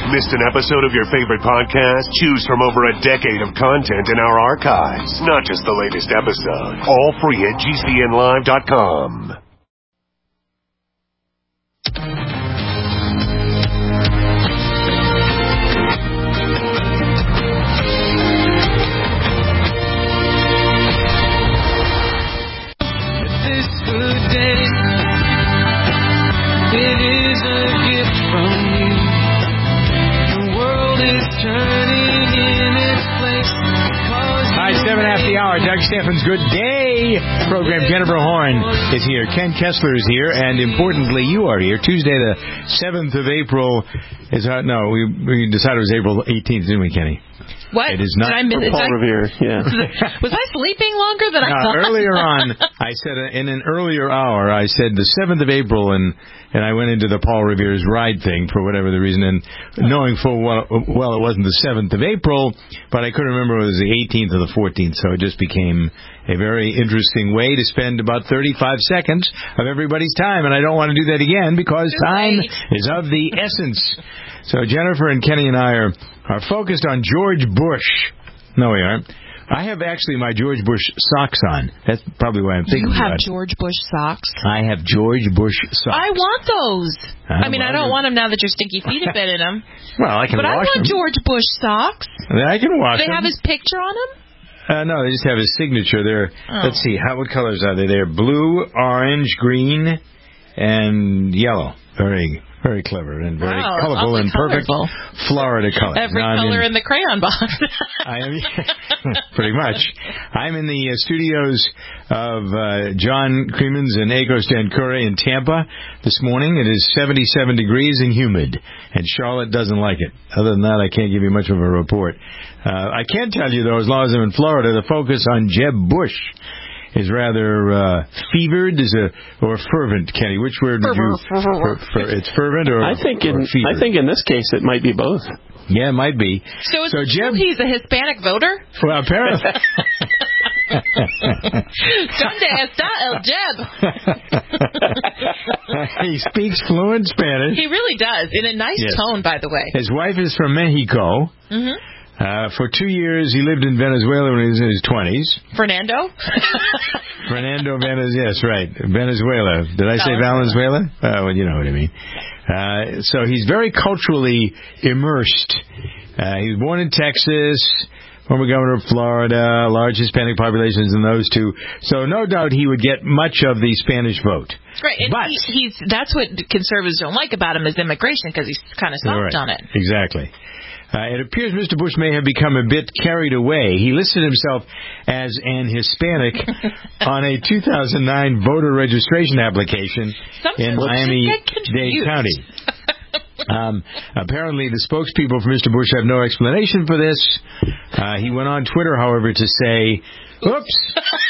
Missed an episode of your favorite podcast? Choose from over a decade of content in our archives, not just the latest episode. All free at GCNlive.com. It is a gift from you. The world is turning in its place. Hi, 7 after the hour. Doug Steffens, Good Day program. Jennifer Horn is here. Ken Kessler is here. And importantly, you are here. Tuesday, the 7th of April is... no, we decided it was April 18th, didn't we, Kenny? What? It is not Paul Revere, yeah. Was I sleeping longer than I thought? Earlier on, I said in an earlier hour, I said the 7th of April, and I went into the Paul Revere's ride thing for whatever the reason, and knowing full well it wasn't the 7th of April, but I couldn't remember if it was the 18th or the 14th, so it just became a very interesting way to spend about 35 seconds of everybody's time, and I don't want to do that again because time is of the essence. So Jennifer and Kenny and I are focused on George Bush. No, we aren't. I have actually my George Bush socks on. That's probably why I'm thinking about it. You have George Bush socks? I have George Bush socks. I want those. I don't want them now that your stinky feet have been in them. Well, I can wash them. But I want George Bush socks. I can wash them. Do they have his picture on them? No, they just have his signature. Let's see, what colors are they? They're blue, orange, green, and yellow. Very, very clever and very colorful and perfect Florida color. Every color in the crayon box. I am pretty much. I'm in the studios of John Creemans and Agos Dancura in Tampa this morning. It is 77 degrees and humid, and Charlotte doesn't like it. Other than that, I can't give you much of a report. I can tell you, though, as long as I'm in Florida, the focus on Jeb Bush is rather fevered or fervent, Kenny. Which word would you... It's fervent or fevered? I think in this case it might be both. Yeah, it might be. So Jeb, he's a Hispanic voter? Well, apparently. ¿Dónde está el Jeb? He speaks fluent Spanish. He really does, in a nice tone, by the way. His wife is from Mexico. Mm-hmm. For 2 years, he lived in Venezuela when he was in his 20s. Fernando? Fernando Venezuela, yes, right. Venezuela. Did I say Valenzuela? Well, you know what I mean. So he's very culturally immersed. He was born in Texas, former governor of Florida, large Hispanic populations in those two. So no doubt he would get much of the Spanish vote. Right, and but that's what conservatives don't like about him is immigration, because he's kind of soft on it. Exactly. It appears Mr. Bush may have become a bit carried away. He listed himself as an Hispanic on a 2009 voter registration application in Miami-Dade County. Apparently, the spokespeople for Mr. Bush have no explanation for this. He went on Twitter, however, to say, oops.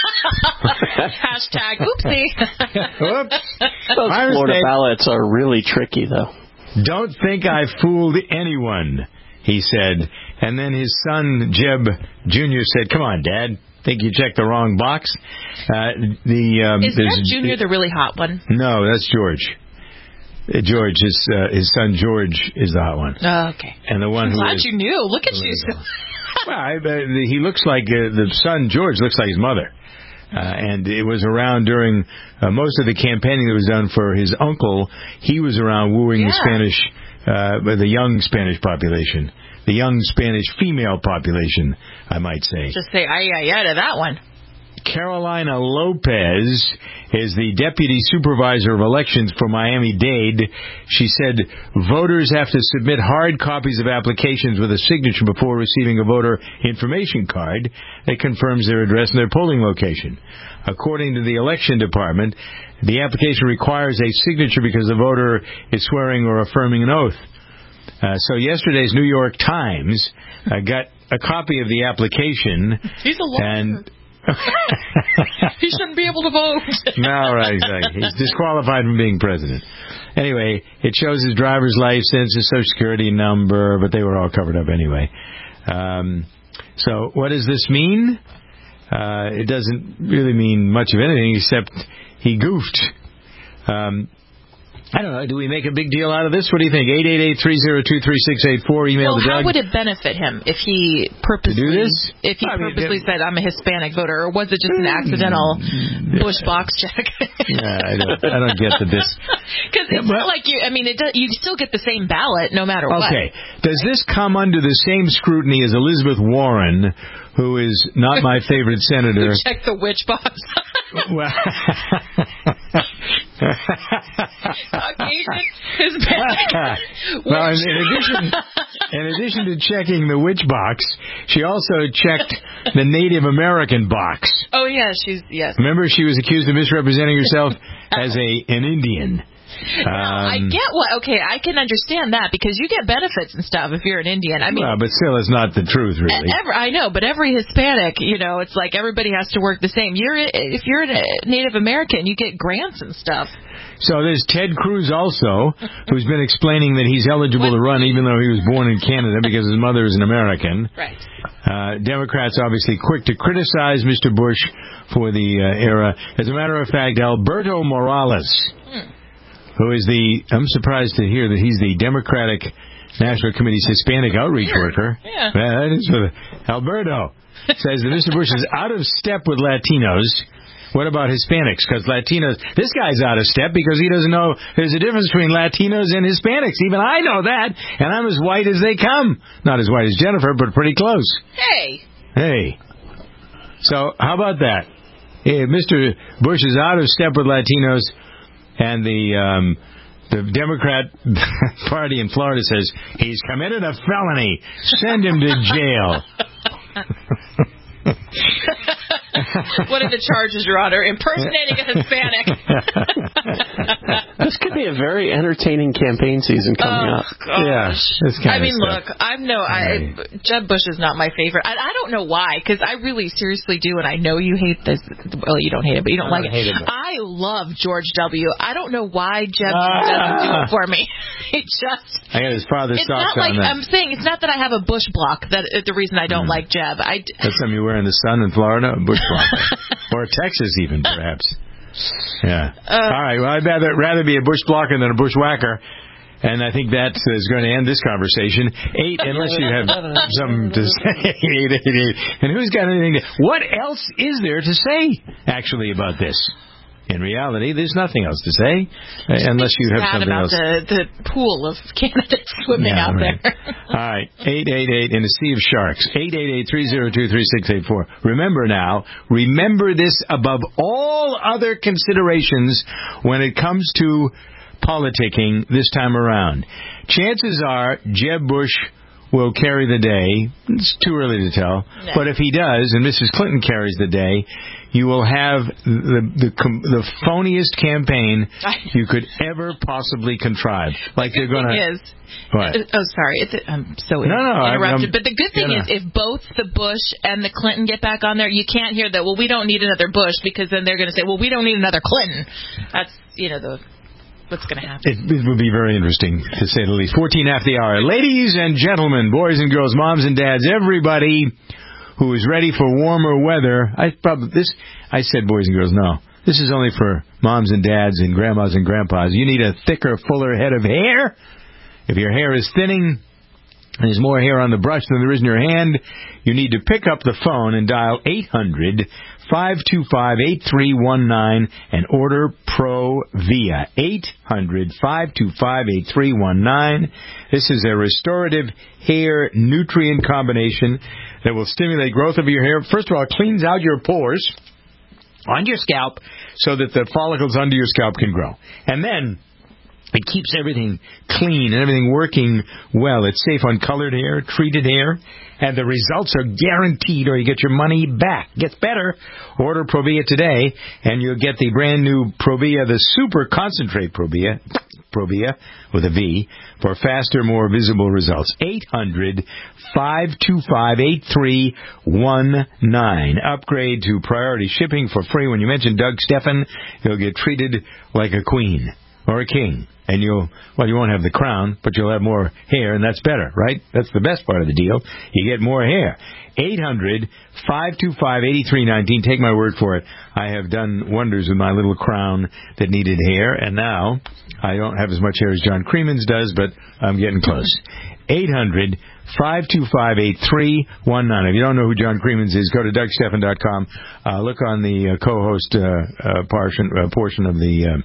Hashtag oopsie. Oops. Those Florida ballots are really tricky, though. Don't think I fooled anyone, he said. And then his son, Jeb Jr., said, come on, Dad. Think you checked the wrong box? Is Jeb Jr. the really hot one? No, that's George. George, his son George is the hot one. Oh, okay. And the one I'm glad you knew. Look at you. Well, he looks like, the son George looks like his mother. And it was around during most of the campaigning that was done for his uncle. He was around wooing the young Spanish population, the young Spanish female population, I might say. Just say ay to that one. Carolina Lopez is the deputy supervisor of elections for Miami-Dade. She said voters have to submit hard copies of applications with a signature before receiving a voter information card that confirms their address and their polling location. According to the election department, the application requires a signature because the voter is swearing or affirming an oath. So yesterday's New York Times got a copy of the application. He's a lawyer. He shouldn't be able to vote. No, right, exactly. He's disqualified from being president. Anyway, it shows his driver's license, his Social Security number, but they were all covered up anyway. So what does this mean? It doesn't really mean much of anything except he goofed. I don't know. Do we make a big deal out of this? What do you think? 888-302-3684. Email to Doug. How would it benefit him if he purposely do this? Said I'm a Hispanic voter, or was it just an accidental Bush box check? I don't get this. Because it's not like you. I mean, you still get the same ballot no matter what. Okay. Does this come under the same scrutiny as Elizabeth Warren, who is not my favorite senator? Check the witch box. Well, well, in addition to checking the witch box, she also checked the Native American box. Oh yeah, yes. Remember, she was accused of misrepresenting herself as an Indian. I get I can understand that because you get benefits and stuff if you're an Indian. I mean, but still, it's not the truth, really. I know, but every Hispanic, it's like everybody has to work the same. If you're a Native American, you get grants and stuff. So there's Ted Cruz also, who's been explaining that he's eligible to run even though he was born in Canada because his mother is an American. Right. Democrats obviously quick to criticize Mr. Bush for the era. As a matter of fact, Alberto Morales, who is I'm surprised to hear that he's the Democratic National Committee's Hispanic outreach worker. Yeah. That is Alberto says that Mr. Bush is out of step with Latinos. What about Hispanics? Because Latinos, this guy's out of step because he doesn't know there's a difference between Latinos and Hispanics. Even I know that, and I'm as white as they come. Not as white as Jennifer, but pretty close. Hey. So how about that? Mr. Bush is out of step with Latinos, and the Democrat Party in Florida says he's committed a felony. Send him to jail. What are the charges, Your Honor? Impersonating a Hispanic. This could be a very entertaining campaign season coming up. Gosh. Yeah, look, Jeb Bush is not my favorite. I don't know why, because I really seriously do, and I know you hate this. Well, you don't hate it, but you don't like it. I love George W. I don't know why Jeb doesn't do it for me. I got his father's socks on that. I'm saying it's not that I have a Bush block. That the reason I don't like Jeb. That's something you wear in the sun in Florida, a Bush block, or Texas even perhaps. Yeah. All right. Well, I'd rather be a bush blocker than a bushwhacker. And I think that is going to end this conversation. 8, unless you have something to say. 888. And who's got anything what else is there to say, actually, about this? In reality, there's nothing else to say, unless you have something about else. The pool of candidates swimming out there. All right, 888 in a sea of sharks. 888-302-3684. Remember this above all other considerations when it comes to politicking this time around. Chances are Jeb Bush will carry the day. It's too early to tell. No. But if he does, and Mrs. Clinton carries the day, you will have the phoniest campaign you could ever possibly contrive. Like they're going to... What? Oh, sorry. I'm so interrupted. But the good thing is if both the Bush and the Clinton get back on there, you can't hear that, well, we don't need another Bush, because then they're going to say, well, we don't need another Clinton. That's, what's going to happen. It would be very interesting, to say the least. 14 after the hour. Ladies and gentlemen, boys and girls, moms and dads, everybody who is ready for warmer weather. I said boys and girls. No. This is only for moms and dads and grandmas and grandpas. You need a thicker, fuller head of hair. If your hair is thinning, there's more hair on the brush than there is in your hand, you need to pick up the phone and dial 800-525-8319 and order Provia. 800-525-8319. This is a restorative hair nutrient combination that will stimulate growth of your hair. First of all, it cleans out your pores on your scalp so that the follicles under your scalp can grow. And then it keeps everything clean and everything working well. It's safe on colored hair, treated hair, and the results are guaranteed, or you get your money back. It gets better. Order Provia today, and you'll get the brand new Provia, the Super Concentrate Provia with a V, for faster, more visible results. 800-525-8319. Upgrade to priority shipping for free. When you mention Doug Steffen, you'll get treated like a queen. or a king. And you won't have the crown, but you'll have more hair, and that's better, right? That's the best part of the deal. You get more hair. 800-525-8319. Take my word for it. I have done wonders with my little crown that needed hair, and now I don't have as much hair as John Creemans does, but I'm getting close. 800-525-8319. If you don't know who John Creemans is, go to DougStephan.com. Look on the co-host portion of the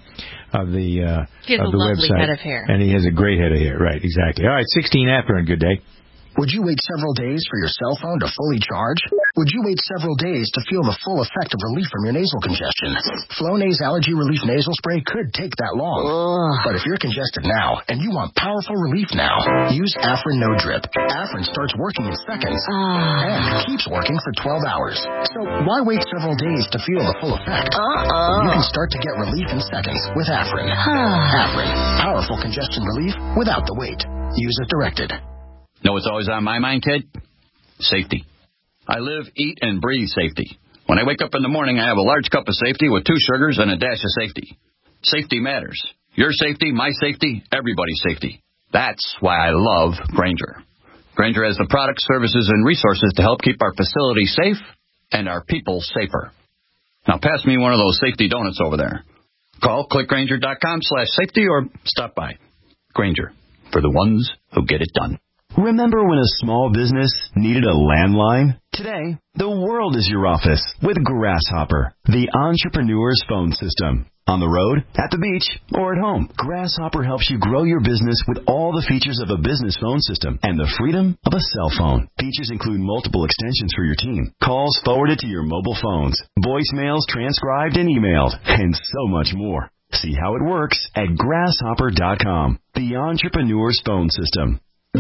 he has a lovely website. head of hair. And he has a great head of hair. Right, exactly. All right, 16 after on Good Day. Would you wait several days for your cell phone to fully charge? Would you wait several days to feel the full effect of relief from your nasal congestion? Flonase Allergy Relief Nasal Spray could take that long. But if you're congested now and you want powerful relief now, use Afrin No Drip. Afrin starts working in seconds and keeps working for 12 hours. So why wait several days to feel the full effect? You can start to get relief in seconds with Afrin. Afrin, powerful congestion relief without the wait. Use as directed. Know what's always on my mind, kid? Safety. I live, eat, and breathe safety. When I wake up in the morning, I have a large cup of safety with 2 sugars and a dash of safety. Safety matters. Your safety, my safety, everybody's safety. That's why I love Grainger. Grainger has the products, services, and resources to help keep our facilities safe and our people safer. Now pass me one of those safety donuts over there. Call clickgrainger.com/safety or stop by. Grainger, for the ones who get it done. Remember when a small business needed a landline? Today, the world is your office with Grasshopper, the entrepreneur's phone system. On the road, at the beach, or at home, Grasshopper helps you grow your business with all the features of a business phone system and the freedom of a cell phone. Features include multiple extensions for your team, calls forwarded to your mobile phones, voicemails transcribed and emailed, and so much more. See how it works at grasshopper.com, the entrepreneur's phone system.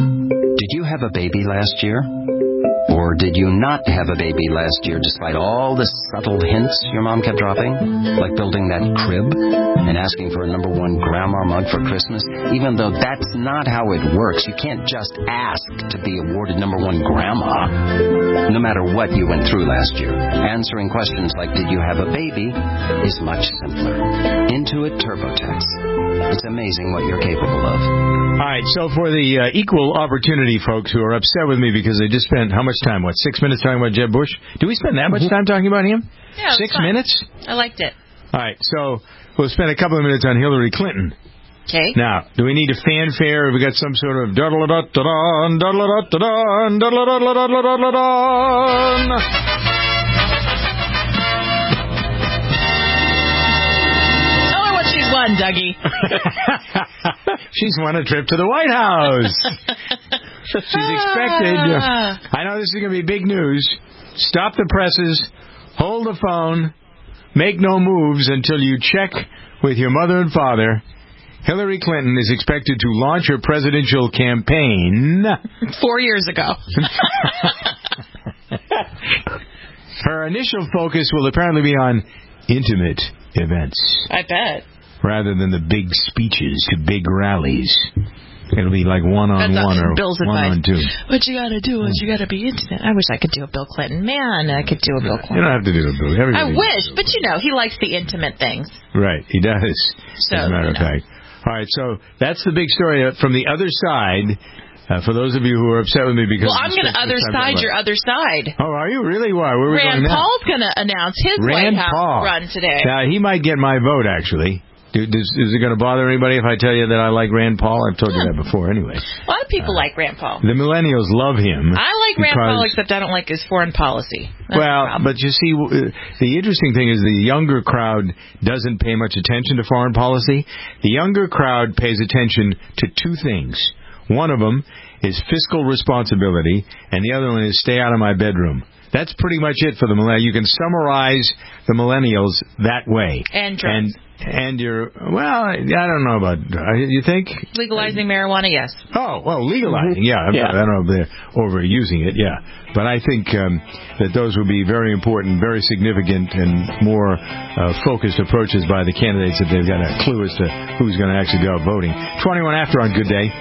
Did you have a baby last year? Or did you not have a baby last year despite all the subtle hints your mom kept dropping? Like building that crib and asking for a #1 grandma mug for Christmas? Even though that's not how it works. You can't just ask to be awarded #1 grandma. No matter what you went through last year, answering questions like, did you have a baby, is much simpler. Intuit TurboTax. It's amazing what you're capable of. All right, so for the equal opportunity folks who are upset with me because they just spent how much time? 6 minutes talking about Jeb Bush? Do we spend that much time talking about him? Yeah, 6 minutes? I liked it. All right, so we'll spend a couple of minutes on Hillary Clinton. Okay. Now, do we need a fanfare? Have we got some sort of da-da-da-da-da-da-da, da-da-da-da-da-da, da-da-da-da-da-da-da-da? Tell her what she's won, Dougie. She's won a trip to the White House. She's expected. I know this is going to be big news. Stop the presses. Hold the phone. Make no moves until you check with your mother and father. Hillary Clinton is expected to launch her presidential campaign 4 years ago. Her initial focus will apparently be on intimate events. I bet. Rather than the big speeches to big rallies. It'll be like one-on-one or Bill's one-on-two. What you gotta do is you gotta be intimate. I wish I could do a Bill Clinton. Man, I could do a Bill Clinton. You don't have to do a Bill. I wish, but he likes the intimate things. Right, he does, so, as a matter of fact. All right, so that's the big story from the other side. For those of you who are upset with me because... Well, I'm going to other side your other side. Oh, are you really? Why? Where are we Rand going now? Paul's going to announce his White House run today. Now, he might get my vote, actually. Is it going to bother anybody if I tell you that I like Rand Paul? I've told you that before, anyway. A lot of people like Rand Paul. The millennials love him. I like Rand Paul, except I don't like his foreign policy. That's but you see, the interesting thing is the younger crowd doesn't pay much attention to foreign policy. The younger crowd pays attention to two things. One of them is fiscal responsibility, and the other one is stay out of my bedroom. That's pretty much it for the millennials. You can summarize the millennials that way. And drugs. And you're, well, I don't know about, you think? Legalizing marijuana, yes. Oh, well, legalizing, yeah. I don't know if they're overusing it, yeah. But I think that those will be very important, very significant, and more focused approaches by the candidates if they've got a clue as to who's going to actually go out voting. 21 after on Good Day.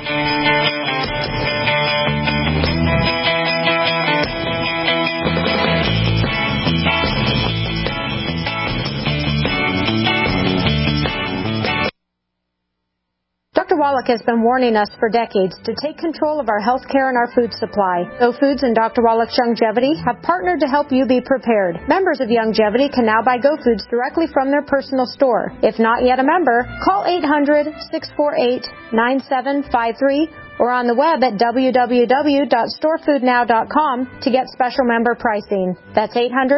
Wallach has been warning us for decades to take control of our health care and our food supply. Go Foods and Dr. Wallach's Youngevity have partnered to help you be prepared. Members of Youngevity can now buy Go Foods directly from their personal store. If not yet a member, call 800-648-9753 or on the web at www.storefoodnow.com to get special member pricing. That's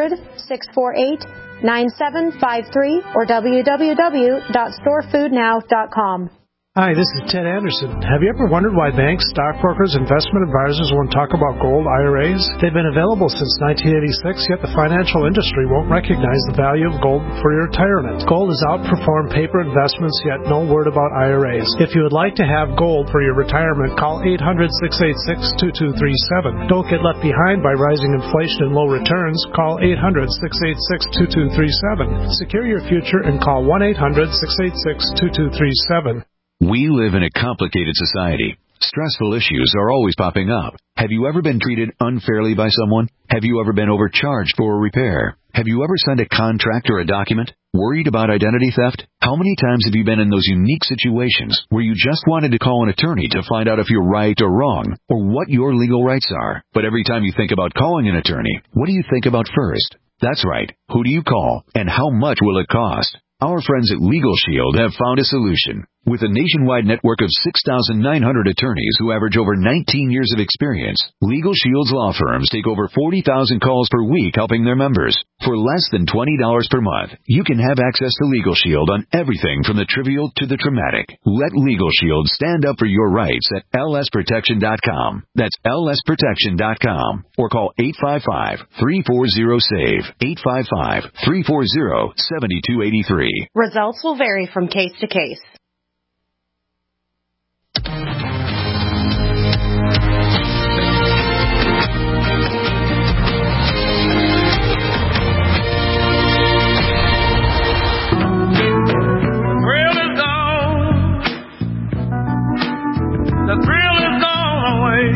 800-648-9753 or www.storefoodnow.com. Hi, this is Ted Anderson. Have you ever wondered why banks, stockbrokers, investment advisors won't talk about gold IRAs? They've been available since 1986, yet the financial industry won't recognize the value of gold for your retirement. Gold has outperformed paper investments, yet no word about IRAs. If you would like to have gold for your retirement, call 800-686-2237. Don't get left behind by rising inflation and low returns. Call 800-686-2237. Secure your future and call 1-800-686-2237. We live in a complicated society. Stressful issues are always popping up. Have you ever been treated unfairly by someone? Have you ever been overcharged for a repair? Have you ever signed a contract or a document? Worried about identity theft? How many times have you been in those unique situations where you just wanted to call an attorney to find out if you're right or wrong, or what your legal rights are? But every time you think about calling an attorney, what do you think about first? That's right. Who do you call, and how much will it cost? Our friends at Legal Shield have found a solution. With a nationwide network of 6,900 attorneys who average over 19 years of experience, Legal Shield's law firms take over 40,000 calls per week helping their members. For less than $20 per month, you can have access to Legal Shield on everything from the trivial to the traumatic. Let Legal Shield stand up for your rights at lsprotection.com. That's lsprotection.com. Or call 855-340-SAVE. 855-340-7283. Results will vary from case to case. The thrill is gone away.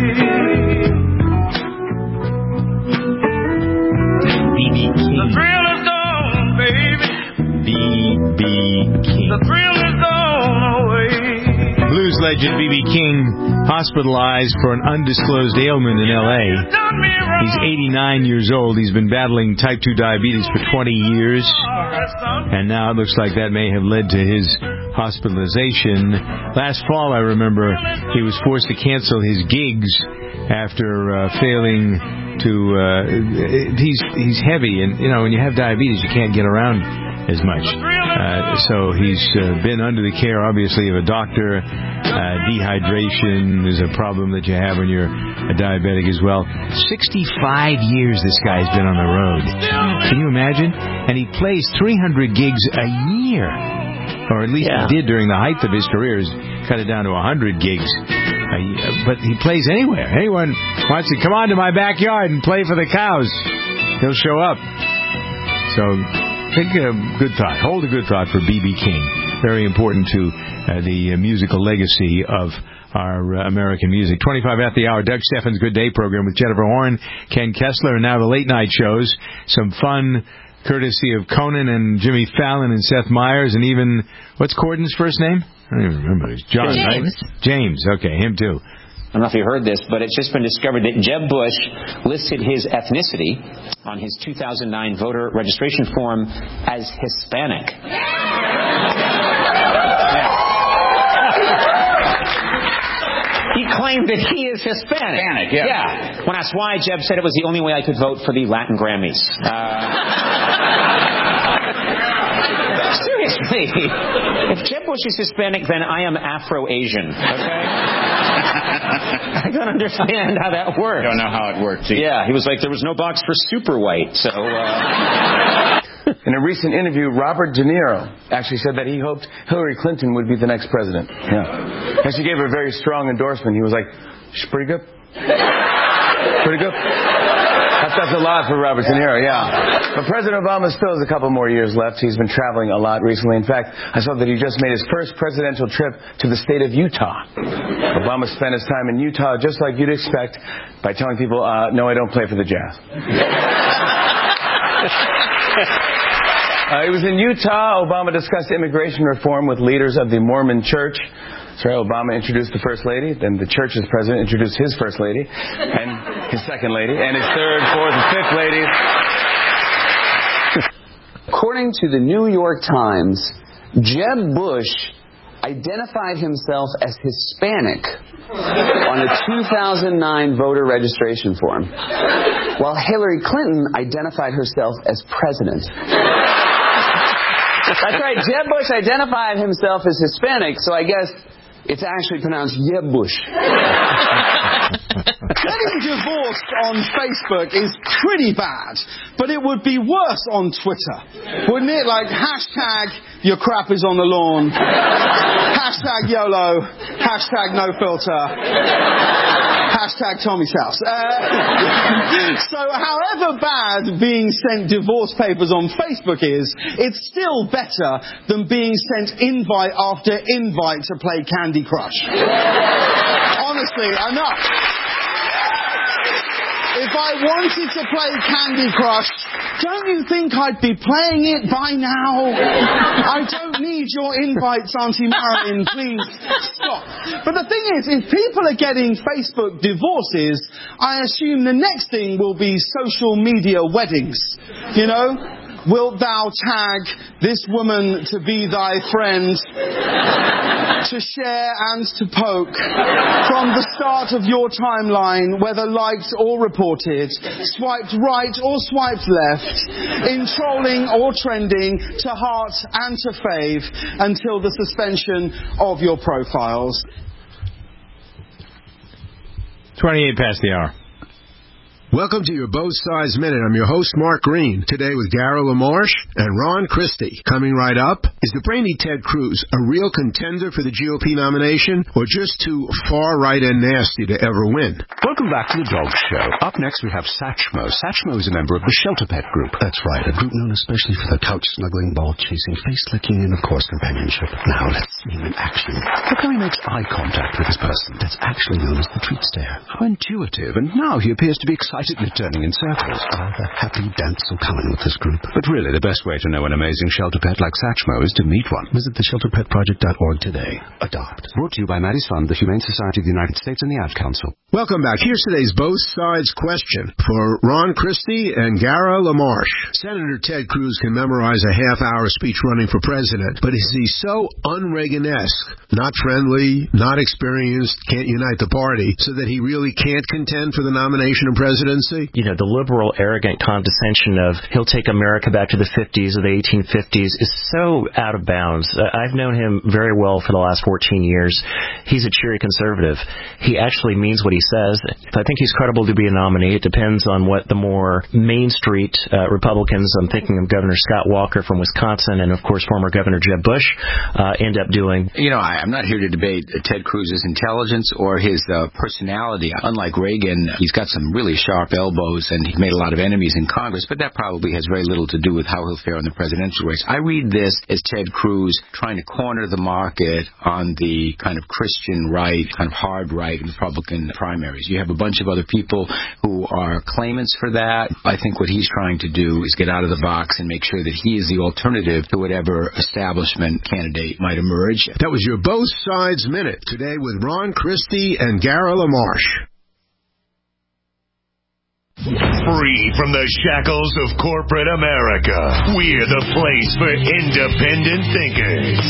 B.B. King. The thrill is gone, baby. B.B. King. The thrill is gone away. Blues legend B.B. King hospitalized for an undisclosed ailment in L.A. He's 89 years old. He's been battling type 2 diabetes for 20 years. And now it looks like that may have led to his hospitalization. Last fall, I remember, he was forced to cancel his gigs after failing to... he's heavy, and, you know, when you have diabetes, you can't get around as much. So he's been under the care, obviously, of a doctor. Dehydration is a problem that you have when you're a diabetic as well. 65 years this guy's been on the road. Can you imagine? And he plays 300 gigs a year. Or at least he did during the height of his career. He's cut it down to 100 gigs. But he plays anywhere. Anyone wants to come on to my backyard and play for the cows, he'll show up. So think a good thought. Hold a good thought for B.B. King. Very important to the musical legacy of our American music. 25 at the hour. Doug Steffens' Good Day program with Jennifer Horn, Ken Kessler, and now the late night shows. Some fun courtesy of Conan and Jimmy Fallon and Seth Meyers, and even, what's Corden's first name? I don't even remember. It's John, James. Right? James. Okay, him too. I don't know if you heard this, but it's just been discovered that Jeb Bush listed his ethnicity on his 2009 voter registration form as Hispanic. He claimed that he is Hispanic. Yeah. When asked why, Jeb said it was the only way I could vote for the Latin Grammys. Seriously. If Jeb Bush is Hispanic, then I am Afro-Asian. Okay? I don't understand how that works. I don't know how it works either. Yeah, he was like, there was no box for super white, so... In a recent interview, Robert De Niro actually said that he hoped Hillary Clinton would be the next president. Yeah. And she gave her a very strong endorsement. He was like, she's pretty good. Pretty good. That's a lot for Robert De Niro, yeah. But President Obama still has a couple more years left. He's been traveling a lot recently. In fact, I saw that he just made his first presidential trip to the state of Utah. Obama spent his time in Utah, just like you'd expect, by telling people, no, I don't play for the Jazz. He was in Utah. Obama discussed immigration reform with leaders of the Mormon Church. That's right. Obama introduced the First Lady, then the church's president introduced his First Lady, and his Second Lady, and his third, fourth, and fifth lady. According to the New York Times, Jeb Bush identified himself as Hispanic on a 2009 voter registration form, while Hillary Clinton identified herself as president. That's right, Jeb Bush identified himself as Hispanic, so I guess it's actually pronounced Jeb Bush. Getting divorced on Facebook is pretty bad, but it would be worse on Twitter, wouldn't it? Like, hashtag your crap is on the lawn, hashtag YOLO, hashtag no filter, hashtag Tommy's house. So however bad being sent divorce papers on Facebook is, it's still better than being sent invite after invite to play Candy Crush. Honestly, enough. If I wanted to play Candy Crush, don't you think I'd be playing it by now? I don't need your invites, Auntie Marilyn. Please stop. But the thing is, if people are getting Facebook divorces, I assume the next thing will be social media weddings. You know? Wilt thou tag this woman to be thy friend, to share and to poke from the start of your timeline, whether liked or reported, swiped right or swiped left, in trolling or trending, to heart and to fave, until the suspension of your profiles. 28 past the hour. Welcome to your Both Sides Minute. I'm your host, Mark Green. Today with Gary LaMarche and Ron Christie. Coming right up, is the brainy Ted Cruz a real contender for the GOP nomination, or just too far right and nasty to ever win? Welcome back to the Dog Show. Up next we have Satchmo. Satchmo is a member of the Shelter Pet Group. That's right, a group known especially for their couch-snuggling, ball-chasing, face-licking, and of course companionship. Now let's see him in action. Look how he makes eye contact with his person. That's actually known as the treat stare. How intuitive, and now he appears to be excitedly turning in circles. The happy dance will come in with this group. But really, the best way to know an amazing shelter pet like Satchmo is to meet one. Visit theshelterpetproject.org today. Adopt. Brought to you by Maddie's Fund, the Humane Society of the United States, and the Ad Council. Welcome back. Here's today's Both Sides question for Ron Christie and Gary LaMarche. Senator Ted Cruz can memorize a half-hour speech running for president, but is he so un-Reagan-esque, not friendly, not experienced, can't unite the party, so that he really can't contend for the nomination and presidency? You know, the liberal, arrogant condescension of he'll take America back to the 50s or the 1850s is so out of bounds. I've known him very well for the last 14 years. He's a cheery conservative. He actually means what he says. I think he's credible to be a nominee. It depends on what the more Main Street Republicans, I'm thinking of Governor Scott Walker from Wisconsin and, of course, former Governor Jeb Bush, end up doing. You know, I'm not here to debate Ted Cruz's intelligence or his personality. Unlike Reagan, he's got some really sharp elbows, and he's made a lot of enemies in Congress, but that probably has very little to do with how he'll fare in the presidential race. I read this as Ted Cruz trying to corner the market on the kind of Christian right, kind of hard right Republican primaries. You have a bunch of other people who are claimants for that. I think what he's trying to do is get out of the box and make sure that he is the alternative to whatever establishment candidate might emerge. That was your Both Sides Minute today with Ron Christie and Gary LaMarche. Free from the shackles of corporate America, we're the place for independent thinkers.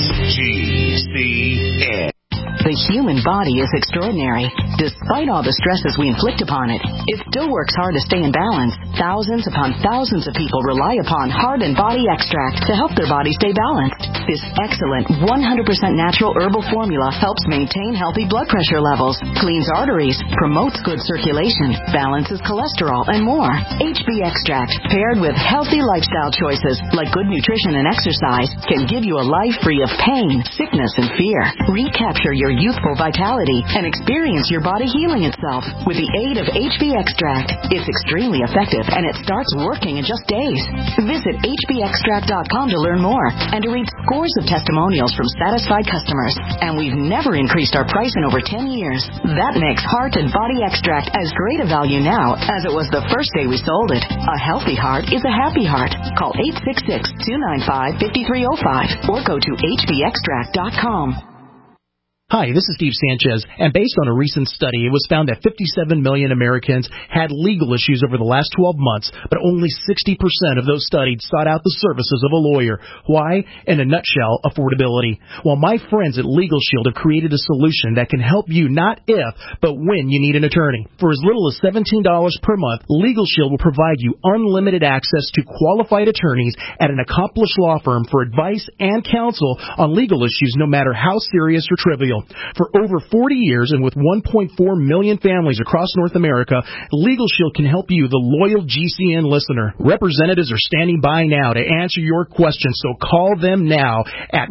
GCN. The human body is extraordinary. Despite all the stresses we inflict upon it, it still works hard to stay in balance. Thousands upon thousands of people rely upon Heart and Body Extract to help their body stay balanced. This excellent 100% natural herbal formula helps maintain healthy blood pressure levels, cleans arteries, promotes good circulation, balances cholesterol, and more. HB Extract, paired with healthy lifestyle choices like good nutrition and exercise, can give you a life free of pain, sickness, and fear. Recapture your youthful vitality and experience your body healing itself with the aid of HB Extract. It's extremely effective, and it starts working in just days. Visit hbextract.com to learn more and to read scores of testimonials from satisfied customers. And we've never increased our price in over 10 years. That makes Heart and Body Extract as great a value now as it was the first day we sold it. A healthy heart is a happy heart. Call 866-295-5305 or go to hbextract.com. Hi, this is Steve Sanchez, and based on a recent study, it was found that 57 million Americans had legal issues over the last 12 months, but only 60% of those studied sought out the services of a lawyer. Why? In a nutshell, affordability. Well, my friends at Legal Shield have created a solution that can help you not if, but when you need an attorney. For as little as $17 per month, Legal Shield will provide you unlimited access to qualified attorneys at an accomplished law firm for advice and counsel on legal issues, no matter how serious or trivial. For over 40 years and with 1.4 million families across North America, Legal Shield can help you, the loyal GCN listener. Representatives are standing by now to answer your questions, so call them now at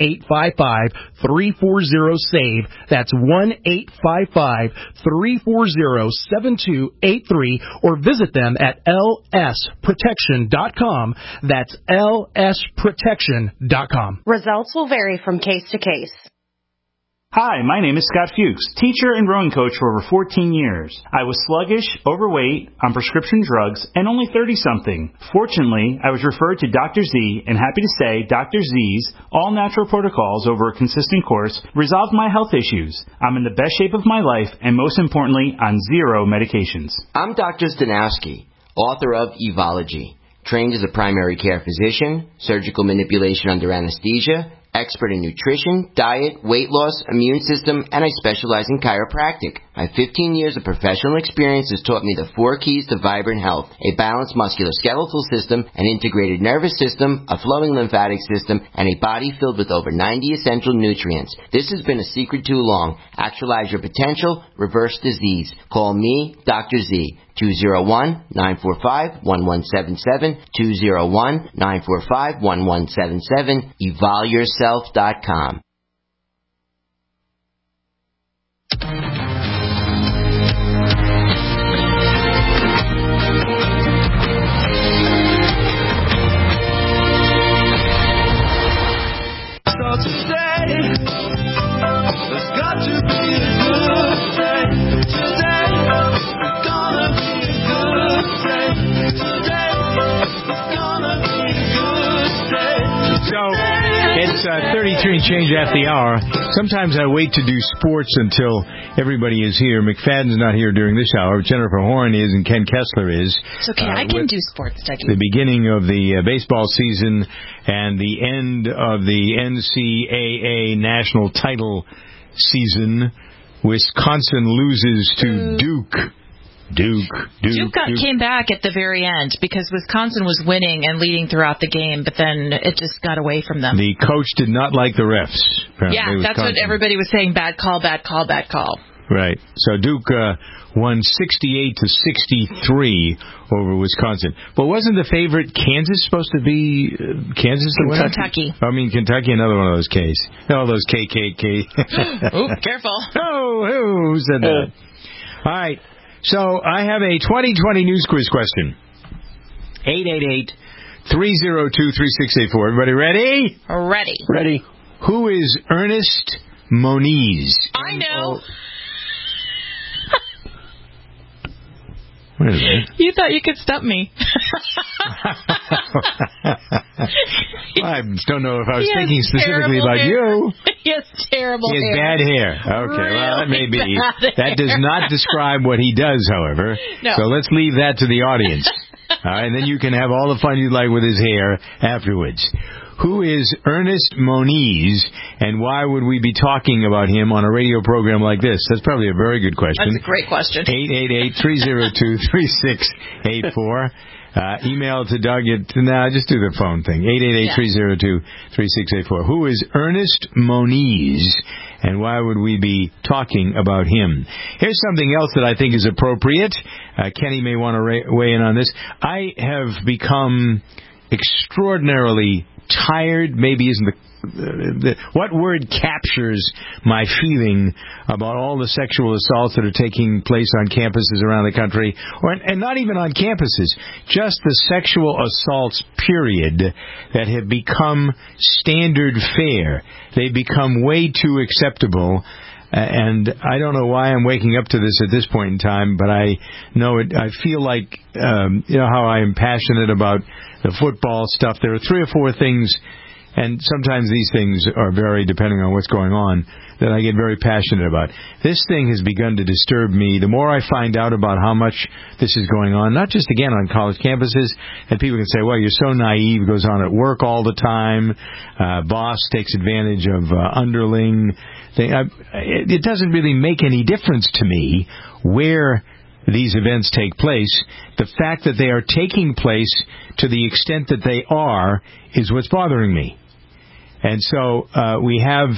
1-855-340-SAVE. That's 1-855-340-7283, or visit them at lsprotection.com. That's lsprotection.com. Results will vary from case to case. Hi, my name is Scott Fuchs, teacher and rowing coach for over 14 years. I was sluggish, overweight, on prescription drugs, and only 30-something. Fortunately, I was referred to Dr. Z, and happy to say Dr. Z's all-natural protocols over a consistent course resolved my health issues. I'm in the best shape of my life, and most importantly, on 0 medications. I'm Dr. Stanowski, author of Evology, trained as a primary care physician, surgical manipulation under anesthesia, expert in nutrition, diet, weight loss, immune system, and I specialize in chiropractic. My 15 years of professional experience has taught me the 4 keys to vibrant health: a balanced musculoskeletal system, an integrated nervous system, a flowing lymphatic system, and a body filled with over 90 essential nutrients. This has been a secret too long. Actualize your potential, reverse disease. Call me, Dr. Z. 201-945-1177, 201-945-1177, evolyourself.com. So today, there's got to be a good day. Today, it's gonna be a good day. Today, it's gonna be a good day. So, it's 33 and change after the hour. Sometimes I wait to do sports until everybody is here. McFadden's not here during this hour. Jennifer Horn is and Ken Kessler is. It's okay. I can do sports, Dougie. The beginning of the baseball season and the end of the NCAA national title season. Wisconsin loses to Duke. Duke came back at the very end because Wisconsin was winning and leading throughout the game, but then it just got away from them. The coach did not like the refs. Yeah, that's what everybody was saying. Bad call, bad call, bad call. Right. So Duke won 68-63 over Wisconsin. But wasn't the favorite Kansas supposed to be Kansas? Kentucky. I mean, Kentucky, another one of those Ks. All those KKK. Oh, careful. Oh, who said that? All right. So I have a 2020 news quiz question. 888-302-3684. Everybody ready? Ready. Who is Ernest Moniz? I know. Wait a minute. You thought you could stump me. I don't know if I was thinking specifically about you. He has terrible hair. He has bad hair. Okay, really well, that may be. That does hair. not describe what he does, however. No. So let's leave that to the audience. All right, and then you can have all the fun you'd like with his hair afterwards. Who is Ernest Moniz, and why would we be talking about him on a radio program like this? That's probably a very good question. That's a great question. 888-302-3684. Email to Doug just do the phone thing. 888-302-3684. Who is Ernest Moniz, and why would we be talking about him? Here's something else that I think is appropriate. Kenny may want to weigh in on this. I have become extraordinarily tired, maybe isn't what word captures my feeling about all the sexual assaults that are taking place on campuses around the country, and not even on campuses, just the sexual assaults, period, that have become standard fare. They become way too acceptable. And I don't know why I'm waking up to this at this point in time, but I know it. I feel like, you know how I am passionate about the football stuff. There are 3 or 4 things and sometimes these things are very, depending on what's going on, that I get very passionate about. This thing has begun to disturb me. The more I find out about how much this is going on, not just, again, on college campuses, and people can say, well, you're so naive, it goes on at work all the time, boss takes advantage of underling. It doesn't really make any difference to me where these events take place. The fact that they are taking place to the extent that they are is what's bothering me. And so we have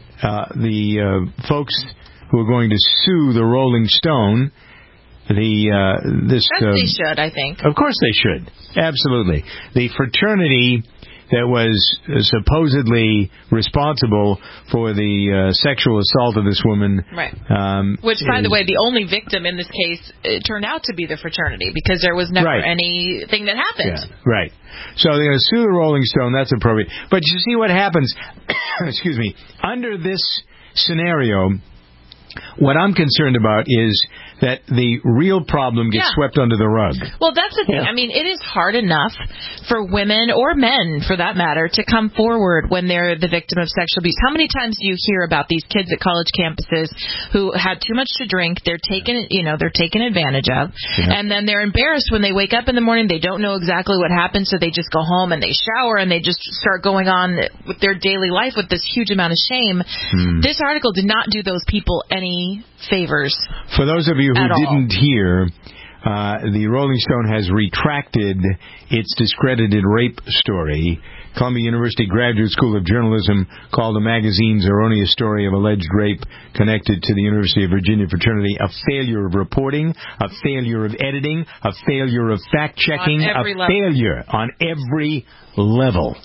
the folks who are going to sue the Rolling Stone. They should, I think. Of course they should. Absolutely. The fraternity that was supposedly responsible for the sexual assault of this woman. Right. Which, by the way, the only victim in this case turned out to be the fraternity, because there was never anything that happened. Yeah, right. So they're going to sue the Rolling Stone. That's appropriate. But you see what happens, excuse me, under this scenario, what I'm concerned about is that the real problem gets swept under the rug. Well, that's the thing. I mean, it is hard enough for women or men, for that matter, to come forward when they're the victim of sexual abuse. How many times do you hear about these kids at college campuses who had too much to drink? They're taken advantage of, and then they're embarrassed when they wake up in the morning. They don't know exactly what happened, so they just go home and they shower and they just start going on with their daily life with this huge amount of shame. This article did not do those people any favors. For those of you who didn't hear, the Rolling Stone has retracted its discredited rape story. Columbia University Graduate School of Journalism called the magazine's erroneous story of alleged rape connected to the University of Virginia fraternity a failure of reporting, a failure of editing, a failure of fact-checking, a failure on every level.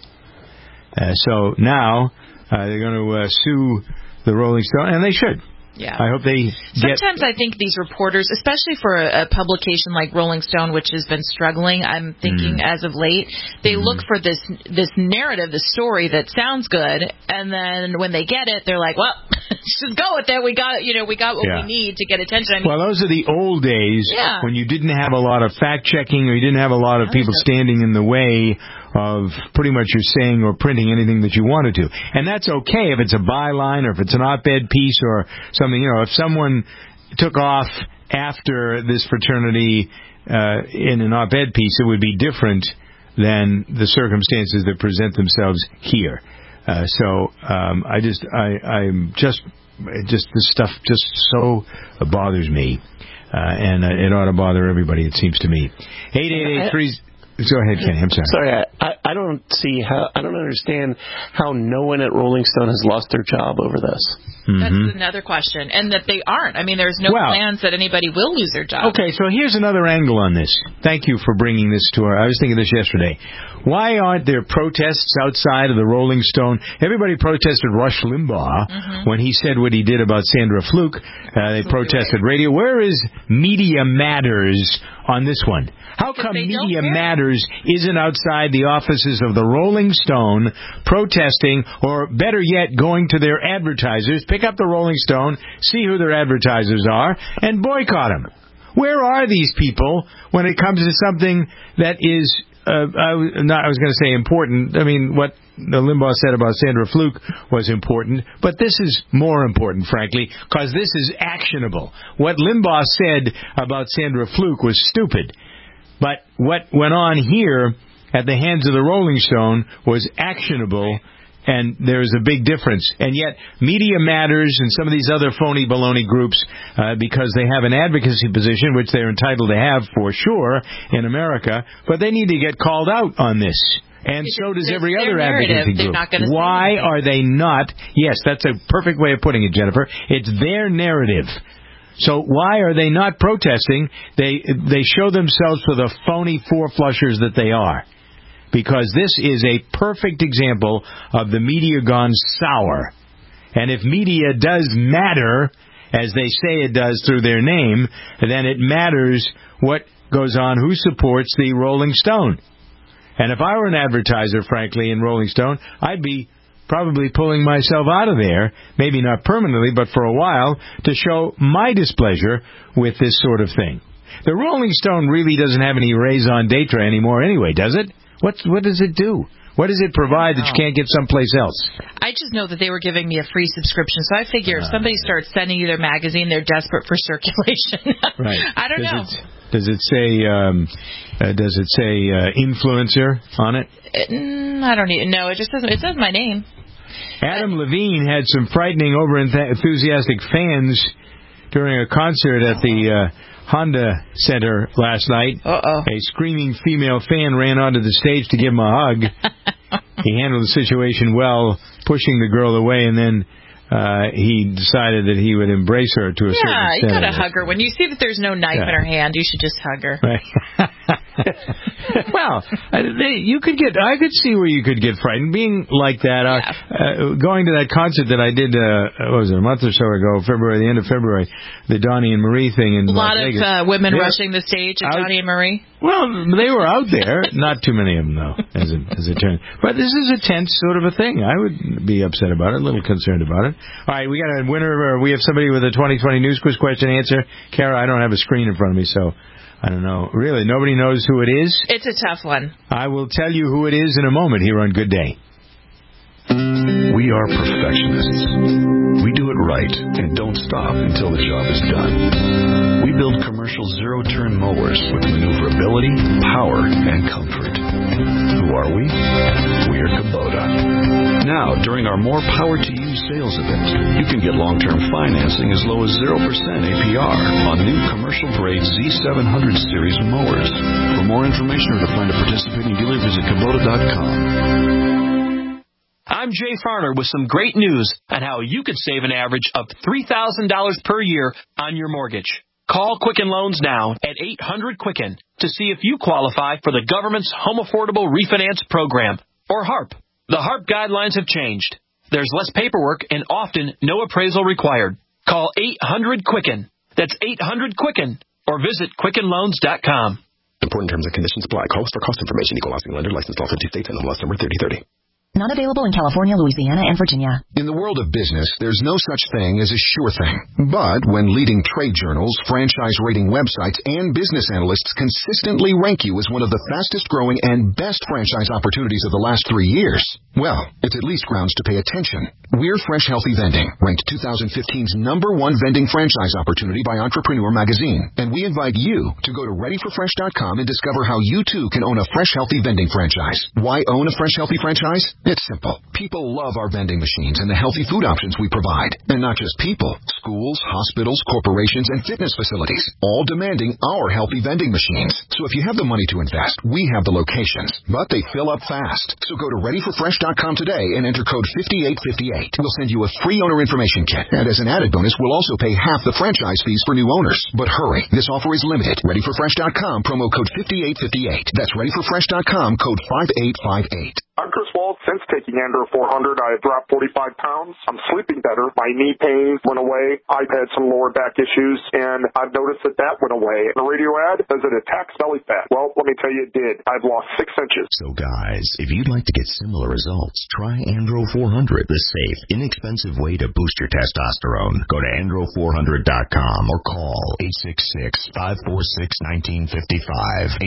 So now they're going to sue the Rolling Stone, and they should. Yeah. I hope they Sometimes I think these reporters, especially for a publication like Rolling Stone, which has been struggling, I'm thinking as of late, they look for this narrative, this story that sounds good, and then when they get it, they're like, well, just go with it. We got what we need to get attention. I mean, well, those are the old days when you didn't have a lot of fact-checking, or you didn't have a lot of people standing in the way of pretty much your saying or printing anything that you wanted to. And that's okay if it's a byline or if it's an op-ed piece or something. If someone took off after this fraternity in an op-ed piece, it would be different than the circumstances that present themselves here. I'm just this stuff just so bothers me. And it ought to bother everybody, it seems to me. 888-3... Go ahead, Kenny. I'm sorry. Sorry, I don't understand how no one at Rolling Stone has lost their job over this. That's another question, and that they aren't. I mean, there's no plans that anybody will lose their job. Okay, so here's another angle on this. Thank you for bringing this to I was thinking this yesterday. Why aren't there protests outside of the Rolling Stone? Everybody protested Rush Limbaugh when he said what he did about Sandra Fluke. They protested radio. Where is Media Matters on this one? How come Media Matters isn't outside the offices of the Rolling Stone protesting, or better yet, going to their advertisers, pick up the Rolling Stone, see who their advertisers are, and boycott them? Where are these people when it comes to something that is, I was going to say important. I mean, what Limbaugh said about Sandra Fluke was important, but this is more important, frankly, because this is actionable. What Limbaugh said about Sandra Fluke was stupid. But what went on here at the hands of the Rolling Stone was actionable, and there's a big difference. And yet, Media Matters and some of these other phony baloney groups, because they have an advocacy position, which they're entitled to have for sure in America, but they need to get called out on this. And so does every other advocacy group. Why are they not? Yes, that's a perfect way of putting it, Jennifer. It's their narrative. So why are they not protesting? They show themselves for the phony four-flushers that they are. Because this is a perfect example of the media gone sour. And if media does matter, as they say it does through their name, then it matters what goes on, who supports the Rolling Stone. And if I were an advertiser, frankly, in Rolling Stone, I'd be probably pulling myself out of there, maybe not permanently, but for a while, to show my displeasure with this sort of thing. The Rolling Stone really doesn't have any raison d'etre anymore anyway, does it? What does it do? What does it provide that you can't get someplace else? I just know that they were giving me a free subscription, so I figure if somebody starts sending you their magazine, they're desperate for circulation. Right. I don't know. Does it say influencer on it? I don't even know. It just doesn't. It says my name. Adam Levine had some frightening, over-enthusiastic fans during a concert at the Honda Center last night. Uh-oh. A screaming female fan ran onto the stage to give him a hug. He handled the situation well, pushing the girl away, and then he decided that he would embrace her to a certain extent. Yeah, you gotta hug her. When you see that there's no knife in her hand, you should just hug her. Right. Well, I could see where you could get frightened. Being like that, going to that concert that I did, what was it, a month or so ago, the end of February, the Donnie and Marie thing in Las Vegas. A lot of women rushing the stage at Donnie and Marie. Well, they were out there. Not too many of them, though, as it turned. But this is a tense sort of a thing. I would be upset about it, a little concerned about it. All right, we got a winner. We have somebody with a 2020 News Quiz question answer. Kara, I don't have a screen in front of me, so I don't know. Really, nobody knows who it is? It's a tough one. I will tell you who it is in a moment here on Good Day. We are perfectionists. We do it right and don't stop until the job is done. We build commercial zero-turn mowers with maneuverability, power, and comfort. Who are we? We are Kubota. Now, during our More Power to You sales event, you can get long-term financing as low as 0% APR on new commercial-grade Z700 series mowers. For more information or to find a participating dealer, visit Kubota.com. I'm Jay Farner with some great news on how you could save an average of $3,000 per year on your mortgage. Call Quicken Loans now at 800-QUICKEN to see if you qualify for the government's Home Affordable Refinance Program, or HARP. The HARP guidelines have changed. There's less paperwork and often no appraisal required. Call 800-QUICKEN. That's 800-QUICKEN, or visit QuickenLoans.com. Important terms and conditions apply. Call us for cost information. Equal housing lender. Licensed all 50 states. And MLS number 3030. Not available in California, Louisiana, and Virginia. In the world of business, there's no such thing as a sure thing. But when leading trade journals, franchise rating websites, and business analysts consistently rank you as one of the fastest growing and best franchise opportunities of the last 3 years, well, it's at least grounds to pay attention. We're Fresh Healthy Vending, ranked 2015's #1 vending franchise opportunity by Entrepreneur Magazine. And we invite you to go to ReadyForFresh.com and discover how you too can own a Fresh Healthy Vending franchise. Why own a Fresh Healthy franchise? It's simple. People love our vending machines and the healthy food options we provide. And not just people. Schools, hospitals, corporations, and fitness facilities, all demanding our healthy vending machines. So if you have the money to invest, we have the locations. But they fill up fast. So go to ReadyForFresh.com today and enter code 5858. We'll send you a free owner information kit. And as an added bonus, we'll also pay half the franchise fees for new owners. But hurry, this offer is limited. ReadyForFresh.com, promo code 5858. That's ReadyForFresh.com, code 5858. I'm Chris Wald. Since taking Andro 400, I have dropped 45 pounds. I'm sleeping better. My knee pain went away. I've had some lower back issues, and I've noticed that went away. The radio ad, does it attack belly fat? Well, let me tell you, it did. I've lost 6 inches. So, guys, if you'd like to get similar results, try Andro 400, the safe, inexpensive way to boost your testosterone. Go to Andro400.com or call 866-546-1955.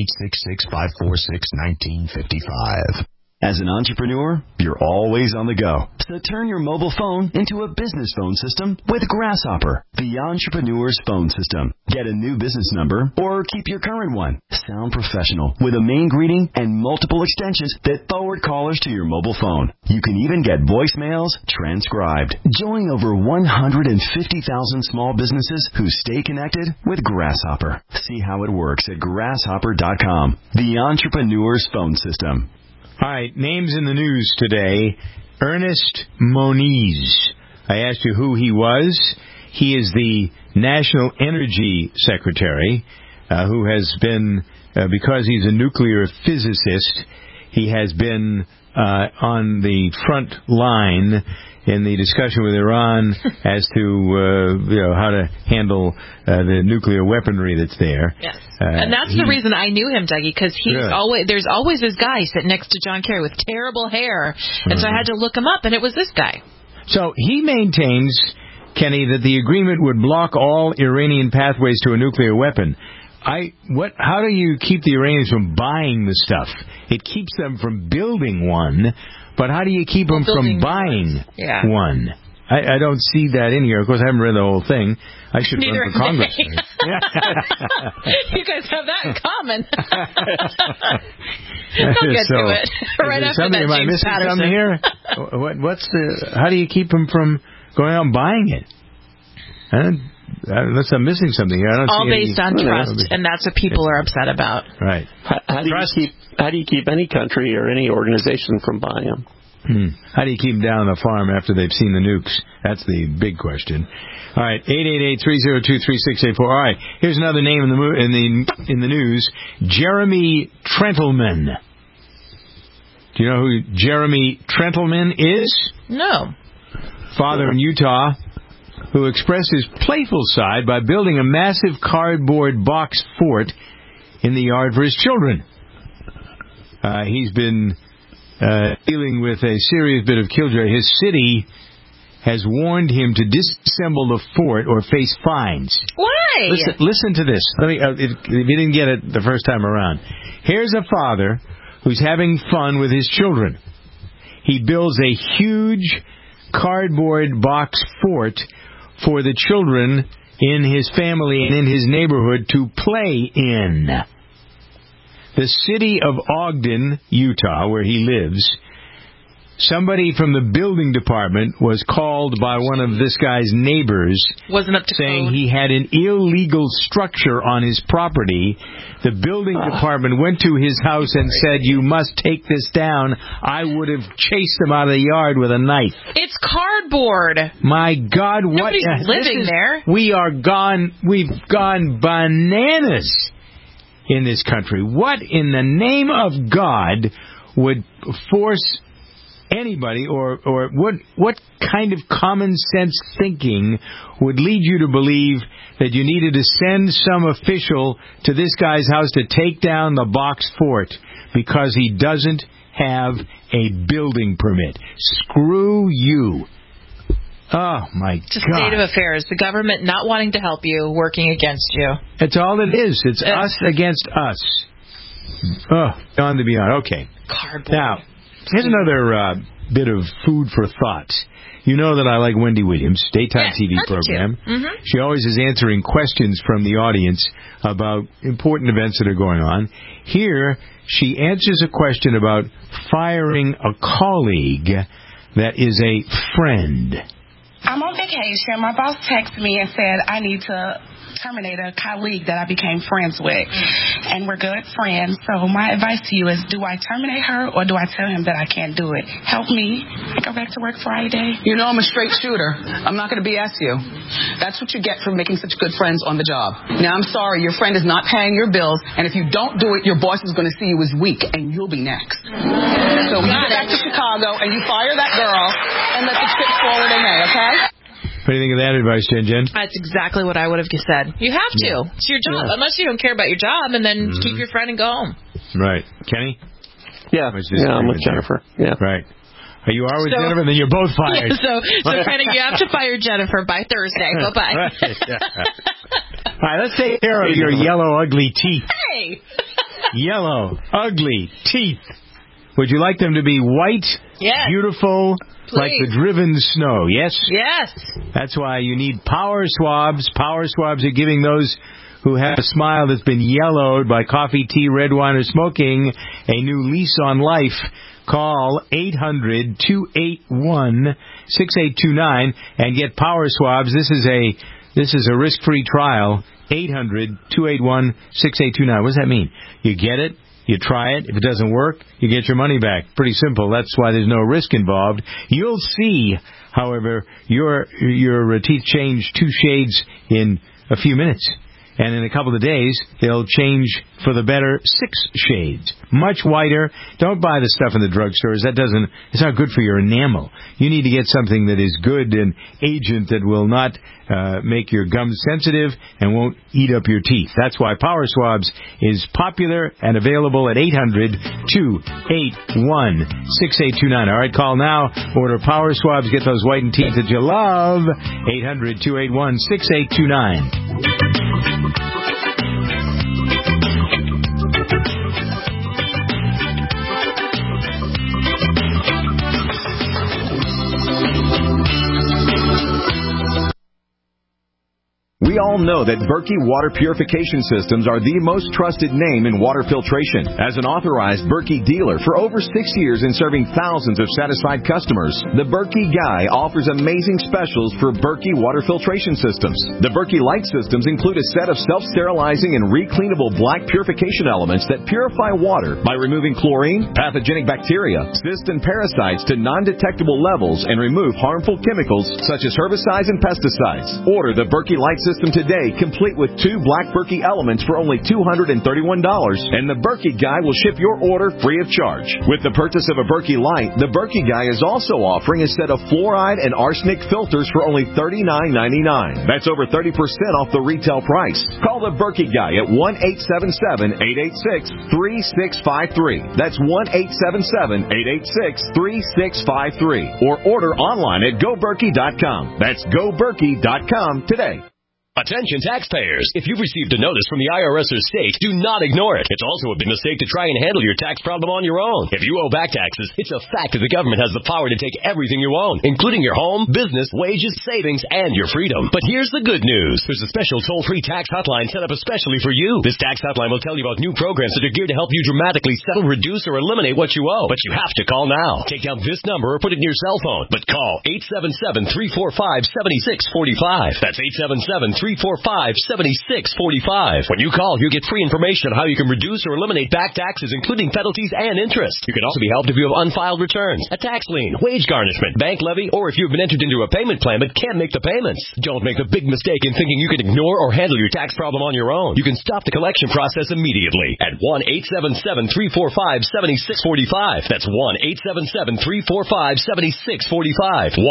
866-546-1955. As an entrepreneur, you're always on the go. So turn your mobile phone into a business phone system with Grasshopper, the entrepreneur's phone system. Get a new business number or keep your current one. Sound professional with a main greeting and multiple extensions that forward callers to your mobile phone. You can even get voicemails transcribed. Join over 150,000 small businesses who stay connected with Grasshopper. See how it works at Grasshopper.com, the entrepreneur's phone system. All right, names in the news today. Ernest Moniz. I asked you who he was. He is the National Energy Secretary, who has been, because he's a nuclear physicist, he has been on the front line in the discussion with Iran as to how to handle the nuclear weaponry that's there. Yes. And that's the reason I knew him, Dougie, because there's always this guy sitting next to John Kerry with terrible hair. And so I had to look him up, and it was this guy. So he maintains, Kenny, that the agreement would block all Iranian pathways to a nuclear weapon. How do you keep the Iranians from buying the stuff? It keeps them from building one, but how do you keep them from buying one? I don't see that in here. Of course, I haven't read the whole thing. I should run for Congress. You guys have that in common. Don't get to it. Right after that, am I James missing Patterson. something here? How do you keep them from going out and buying it? Unless I'm missing something here. I don't All see based on trust, and that's what people are upset about. Right. How do you keep any country or any organization from buying them? How do you keep them down on the farm after they've seen the nukes? That's the big question. All right, 888-302-3684. All right, here's another name in the news: Jeremy Trentleman. Do you know who Jeremy Trentleman is? No. Father in Utah, who expressed his playful side by building a massive cardboard box fort in the yard for his children. He's been dealing with a serious bit of killjoy. His city has warned him to disassemble the fort or face fines. Why? Listen to this. If you didn't get it the first time around. Here's a father who's having fun with his children. He builds a huge cardboard box fort for the children in his family and in his neighborhood to play in. The city of Ogden, Utah, where he lives, somebody from the building department was called by one of this guy's neighbors saying he had an illegal structure on his property. The building department went to his house and said, "You must take this down." I would have chased him out of the yard with a knife. It's cardboard. My God, what? Nobody's living there. We've gone bananas in this country. What in the name of God would force anybody, or what kind of common sense thinking would lead you to believe that you needed to send some official to this guy's house to take down the box fort because he doesn't have a building permit? Screw you. Oh, my God. Just state of affairs. The government not wanting to help you, working against you. That's all it is. It's us against us. Oh, on the beyond. Okay. Cardboard. Now, here's another bit of food for thought. You know that I like Wendy Williams, daytime TV program. Mm-hmm. She always is answering questions from the audience about important events that are going on. Here, she answers a question about firing a colleague that is a friend. I'm on vacation. My boss texted me and said I need to terminate a colleague that I became friends with. And we're good friends. So my advice to you is, do I terminate her or do I tell him that I can't do it? Help me. I go back to work Friday. You know I'm a straight shooter. I'm not going to BS you. That's what you get for making such good friends on the job. Now, I'm sorry. Your friend is not paying your bills. And if you don't do it, your boss is going to see you as weak. And you'll be next. So you get back to Chicago and you fire that girl and let the chips fall where they may, okay? What do you think of that advice, Jen? That's exactly what I would have said. You have to. Yeah. It's your job. Unless you don't care about your job, and then keep your friend and go home. Right. Kenny? Yeah, I'm with Jennifer. Yeah. Right. You are with Jennifer, then you're both fired. Yeah, so Kenny, you have to fire Jennifer by Thursday. Bye-bye. Right. All right, let's take care of your yellow, ugly teeth. Hey! Yellow, ugly teeth. Would you like them to be white, beautiful, like the driven snow? Yes? Yes. That's why you need Power Swabs. Power Swabs are giving those who have a smile that's been yellowed by coffee, tea, red wine, or smoking a new lease on life. Call 800-281-6829 and get Power Swabs. This is a risk-free trial. 800-281-6829. What does that mean? You get it. You try it. If it doesn't work, you get your money back. Pretty simple. That's why there's no risk involved. You'll see, however, your teeth change 2 shades in a few minutes. And in a couple of days, they'll change for the better 6 shades. Much whiter. Don't buy the stuff in the drugstores. It's not good for your enamel. You need to get something that is good, an agent that will not make your gums sensitive and won't eat up your teeth. That's why Power Swabs is popular and available at 800-281-6829. All right, call now. Order Power Swabs. Get those whitened teeth that you love. 800-281-6829. We all know that Berkey Water Purification Systems are the most trusted name in water filtration. As an authorized Berkey dealer for over 6 years and serving thousands of satisfied customers, the Berkey Guy offers amazing specials for Berkey water filtration systems. The Berkey Light systems include a set of self-sterilizing and recleanable black purification elements that purify water by removing chlorine, pathogenic bacteria, cysts, and parasites to non-detectable levels and remove harmful chemicals such as herbicides and pesticides. Order the Berkey Light system today, complete with 2 black Berkey elements for only $231, and the Berkey Guy will ship your order free of charge. With the purchase of a Berkey Light, the Berkey Guy is also offering a set of fluoride and arsenic filters for only $39.99. That's over 30% off the retail price. Call the Berkey Guy at 1-877-886-3653. That's 1-877-886-3653. Or order online at GoBerkey.com. That's GoBerkey.com today. Attention taxpayers. If you've received a notice from the IRS or state, do not ignore it. It's also a big mistake to try and handle your tax problem on your own. If you owe back taxes, it's a fact that the government has the power to take everything you own, including your home, business, wages, savings, and your freedom. But here's the good news. There's a special toll-free tax hotline set up especially for you. This tax hotline will tell you about new programs that are geared to help you dramatically settle, reduce, or eliminate what you owe. But you have to call now. Take down this number or put it in your cell phone. But call 877-345-7645. That's 877-345-7645. When you call, you'll get free information on how you can reduce or eliminate back taxes, including penalties and interest. You can also be helped if you have unfiled returns, a tax lien, wage garnishment, bank levy, or if you've been entered into a payment plan but can't make the payments. Don't make the big mistake in thinking you can ignore or handle your tax problem on your own. You can stop the collection process immediately at 1-877-345-7645. That's 1-877-345-7645.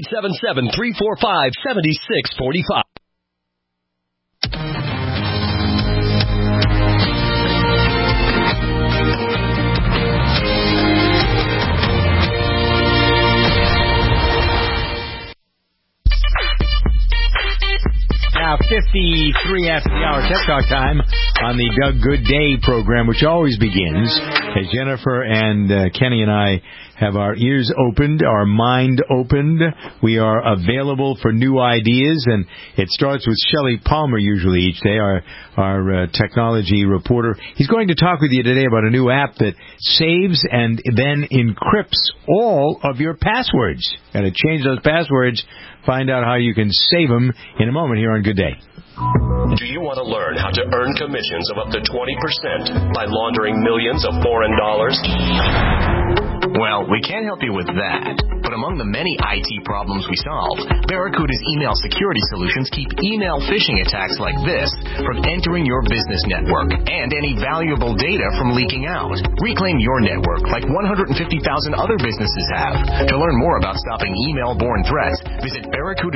1-877-345-7645. Now, 53 after the hour, Tech Talk time on the Doug Goodday program, which always begins as Jennifer and Kenny and I have our ears opened, our mind opened. We are available for new ideas, and it starts with Shelley Palmer usually each day, our technology reporter. He's going to talk with you today about a new app that saves and then encrypts all of your passwords. Got to change those passwords. Find out how you can save them in a moment here on Good Day. Do you want to learn how to earn commissions of up to 20% by laundering millions of foreign dollars? Well, we can't help you with that. But among the many IT problems we solve, Barracuda's email security solutions keep email phishing attacks like this from entering your business network and any valuable data from leaking out. Reclaim your network like 150,000 other businesses have. To learn more about stopping email-borne threats, visit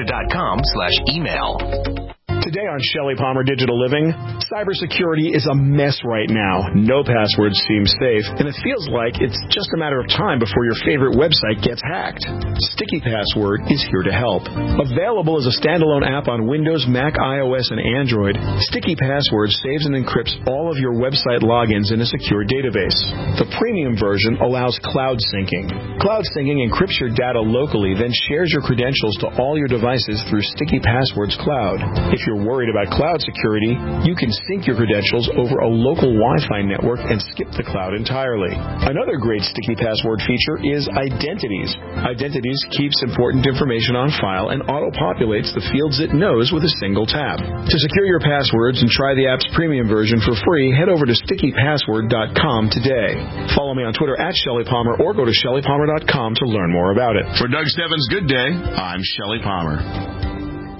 barracuda.com/email. Today on Shelley Palmer Digital Living, cybersecurity is a mess right now. No passwords seem safe, and it feels like it's just a matter of time before your favorite website gets hacked. Sticky Password is here to help. Available as a standalone app on Windows, Mac, iOS, and Android, Sticky Password saves and encrypts all of your website logins in a secure database. The premium version allows cloud syncing. Cloud syncing encrypts your data locally, then shares your credentials to all your devices through Sticky Password's cloud. If you're worried about cloud security, you can sync your credentials over a local Wi-Fi network and skip the cloud entirely. Another great Sticky Password feature is Identities. Identities keeps important information on file and auto-populates the fields it knows with a single tap. To secure your passwords and try the app's premium version for free, head over to stickypassword.com today. Follow me on Twitter at Shelley Palmer or go to shelleypalmer.com to learn more about it. For Doug Stebbins' Good Day, I'm Shelley Palmer.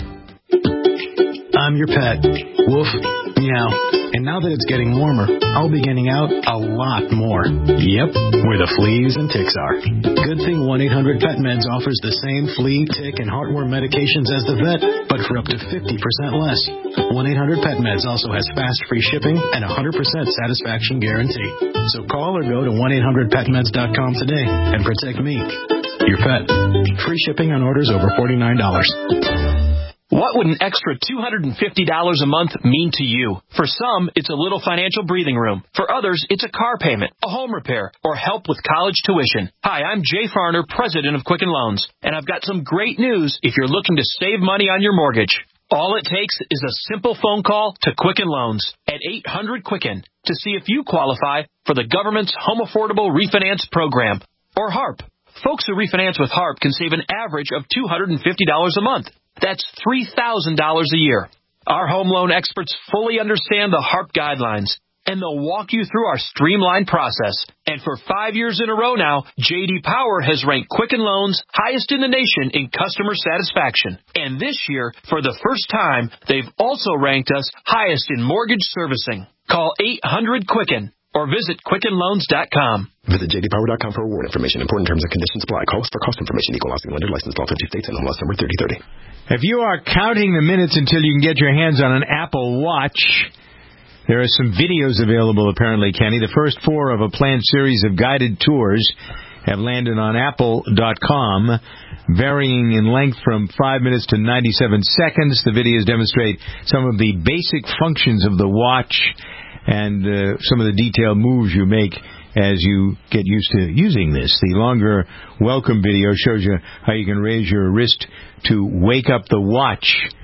I'm your pet. Woof. Meow. And now that it's getting warmer, I'll be getting out a lot more. Yep, where the fleas and ticks are. Good thing 1-800-PET-MEDS offers the same flea, tick, and heartworm medications as the vet, but for up to 50% less. 1-800-PET-MEDS also has fast free shipping and 100% satisfaction guarantee. So call or go to 1-800-PETMEDS.com today and protect me, your pet. Free shipping on orders over $49. What would an extra $250 a month mean to you? For some, it's a little financial breathing room. For others, it's a car payment, a home repair, or help with college tuition. Hi, I'm Jay Farner, president of Quicken Loans, and I've got some great news if you're looking to save money on your mortgage. All it takes is a simple phone call to Quicken Loans at 800-QUICKEN to see if you qualify for the government's Home Affordable Refinance Program, or HARP. Folks who refinance with HARP can save an average of $250 a month. That's $3,000 a year. Our home loan experts fully understand the HARP guidelines, and they'll walk you through our streamlined process. And for 5 years in a row now, J.D. Power has ranked Quicken Loans highest in the nation in customer satisfaction. And this year, for the first time, they've also ranked us highest in mortgage servicing. Call 800-QUICKEN or visit QuickenLoans.com. Visit jdpower.com for award information. Important terms and conditions apply. Call us for cost information. Equal housing lender. Licensed in all 50 states and MLS number 3030. If you are counting the minutes until you can get your hands on an Apple Watch, there are some videos available, apparently, Kenny. The first 4 of a planned series of guided tours have landed on Apple.com, varying in length from 5 minutes to 97 seconds. The videos demonstrate some of the basic functions of the watch and some of the detailed moves you make as you get used to using this. The longer welcome video shows you how you can raise your wrist to wake up the watch.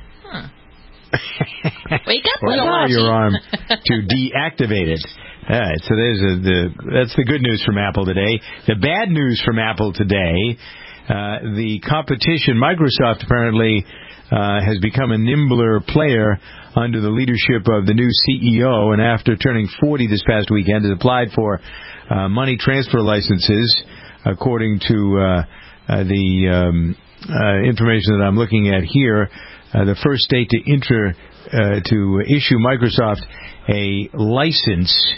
Wake up or lower your arm to deactivate it. All right, so that's the good news from Apple today. The bad news from Apple today, the competition, Microsoft apparently has become a nimbler player under the leadership of the new CEO, and after turning 40 this past weekend, has applied for money transfer licenses, according to the information that I'm looking at here. The first state to issue Microsoft a license,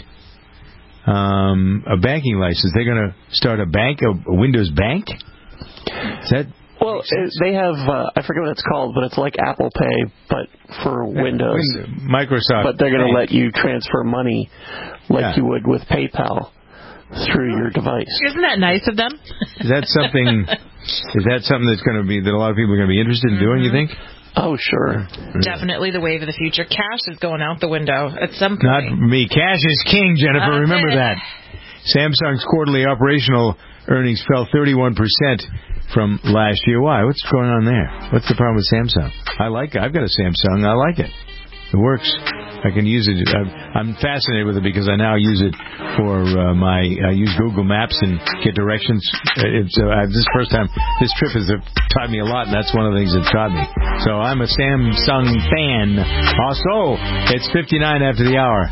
a banking license. They're going to start a bank, a Windows bank? Is that... Well, they have, I forget what it's called, but it's like Apple Pay, but for Windows. Microsoft. But they're going to let you transfer money like you would with PayPal through your device. Isn't that nice of them? Is that something that's going to be, that a lot of people are going to be interested in doing, you think? Oh, sure. Definitely the wave of the future. Cash is going out the window at some point. Not me. Cash is king, Jennifer. Remember that. Samsung's quarterly operational earnings fell 31% from last year. Why? What's going on there? What's the problem with Samsung? I've got a Samsung. I like it. It works. I can use it. I'm fascinated with it because I now use it for I use Google Maps and get directions. This trip has taught me a lot, and that's one of the things that taught me. So I'm a Samsung fan. Also, it's 59 after the hour.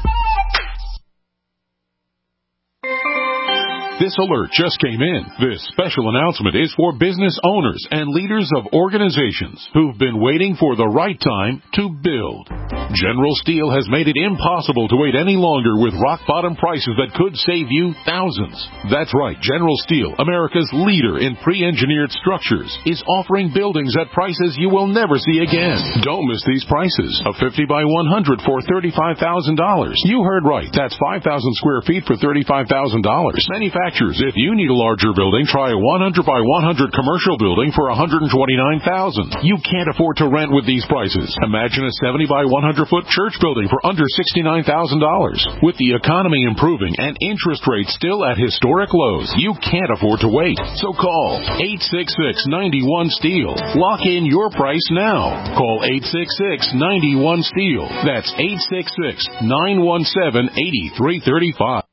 This alert just came in. This special announcement is for business owners and leaders of organizations who've been waiting for the right time to build. General Steel has made it impossible to wait any longer with rock-bottom prices that could save you thousands. That's right, General Steel, America's leader in pre-engineered structures, is offering buildings at prices you will never see again. Don't miss these prices. A 50 by 100 for $35,000. You heard right. That's 5,000 square feet for $35,000. Manufacturers, if you need a larger building, try a 100 by 100 commercial building for $129,000. You can't afford to rent with these prices. Imagine a 70 by 100-foot church building for under $69,000. With the economy improving and interest rates still at historic lows, you can't afford to wait. So call 866-91-STEEL. Lock in your price now. Call 866-91-STEEL. That's 866-917-8335.